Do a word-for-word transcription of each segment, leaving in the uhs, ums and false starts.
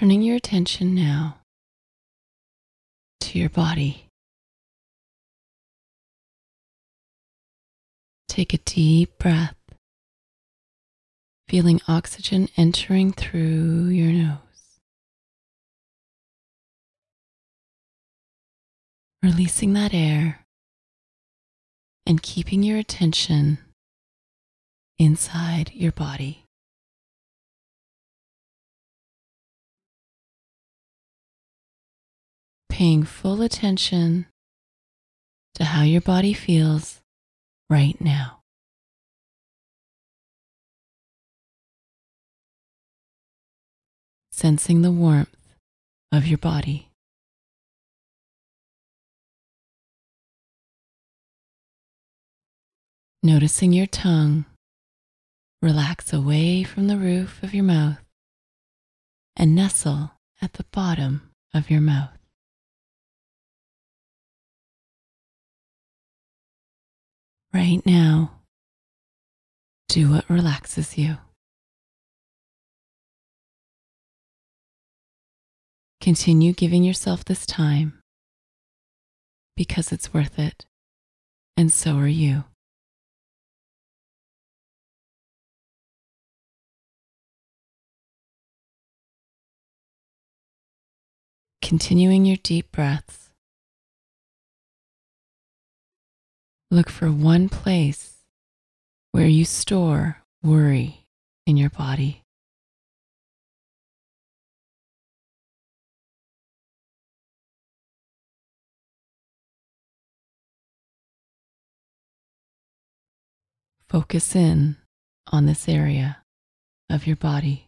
Turning your attention now to your body. Take a deep breath, feeling oxygen entering through your nose. Releasing that air and keeping your attention inside your body. Paying full attention to how your body feels right now. Sensing the warmth of your body. Noticing your tongue relax away from the roof of your mouth and nestle at the bottom of your mouth. Right now, do what relaxes you. Continue giving yourself this time because it's worth it, and so are you. Continuing your deep breaths, look for one place where you store worry in your body. Focus in on this area of your body.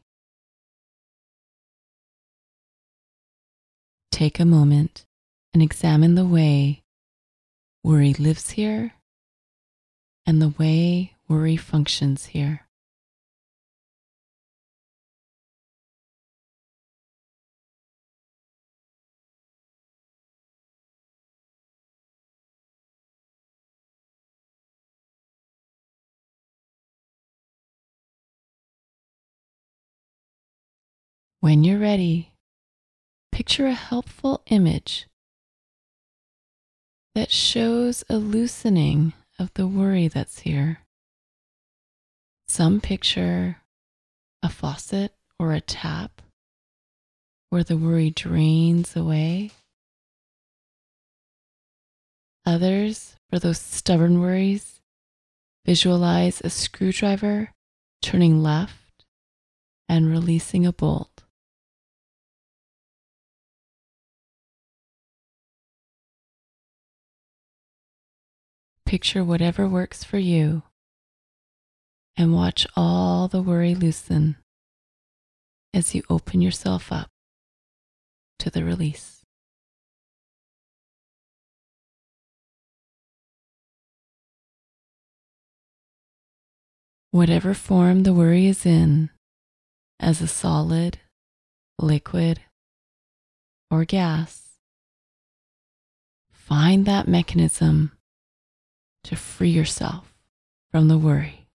Take a moment and examine the way worry lives here and the way worry functions here. When you're ready, picture a helpful image that shows a loosening of the worry that's here. Some picture a faucet or a tap where the worry drains away. Others, for those stubborn worries, visualize a screwdriver turning left and releasing a bolt. Picture whatever works for you and watch all the worry loosen as you open yourself up to the release. Whatever form the worry is in, as a solid, liquid, or gas, find that mechanism to free yourself from the worry.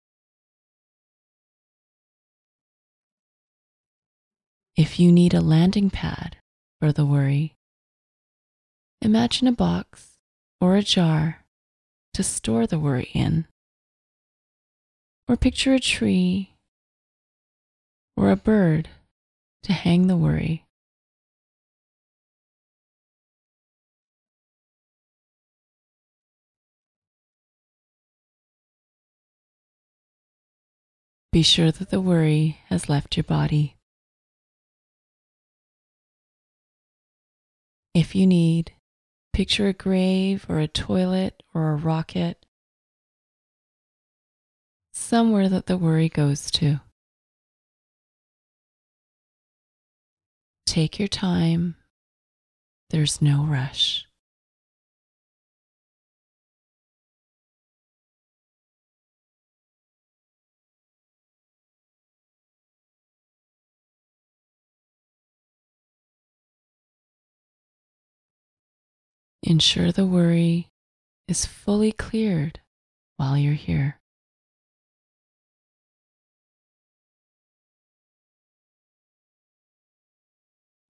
If you need a landing pad for the worry, imagine a box or a jar to store the worry in, or picture a tree or a bird to hang the worry. Be sure that the worry has left your body. If you need, picture a grave or a toilet or a rocket, somewhere that the worry goes to. Take your time. There's no rush. Ensure the worry is fully cleared while you're here.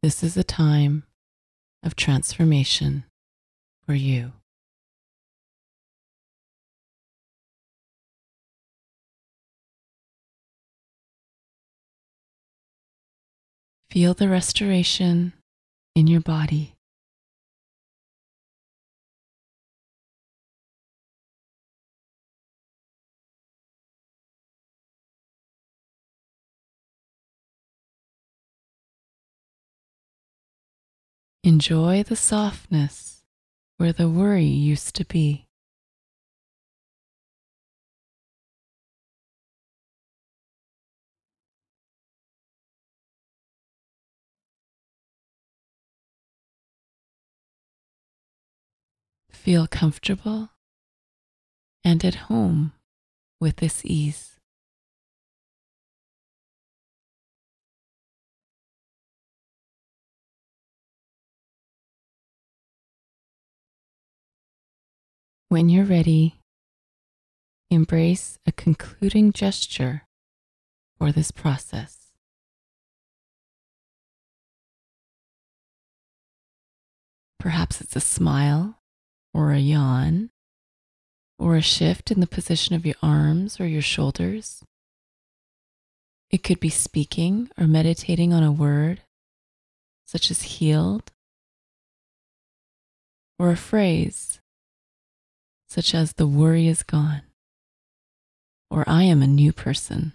This is a time of transformation for you. Feel the restoration in your body. Enjoy the softness where the worry used to be. Feel comfortable and at home with this ease. When you're ready, embrace a concluding gesture for this process. Perhaps it's a smile or a yawn or a shift in the position of your arms or your shoulders. It could be speaking or meditating on a word, such as healed, or a phrase, such as the worry is gone, or I am a new person.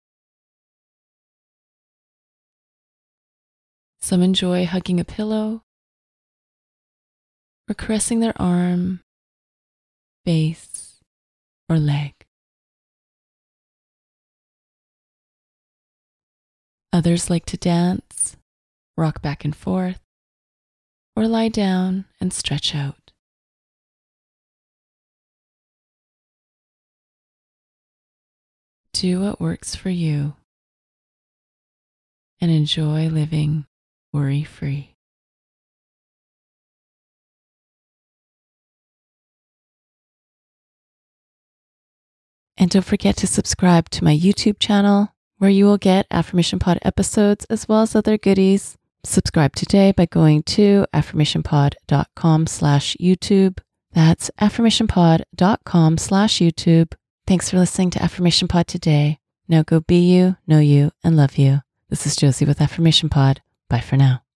Some enjoy hugging a pillow or caressing their arm, face, or leg. Others like to dance, rock back and forth, or lie down and stretch out. Do what works for you and enjoy living worry-free. And don't forget to subscribe to my YouTube channel, where you will get Affirmation Pod episodes as well as other goodies. Subscribe today by going to affirmationpod.com slash YouTube. That's affirmationpod.com slash YouTube. Thanks for listening to Affirmation Pod today. Now go be you, know you, and love you. This is Josie with Affirmation Pod. Bye for now.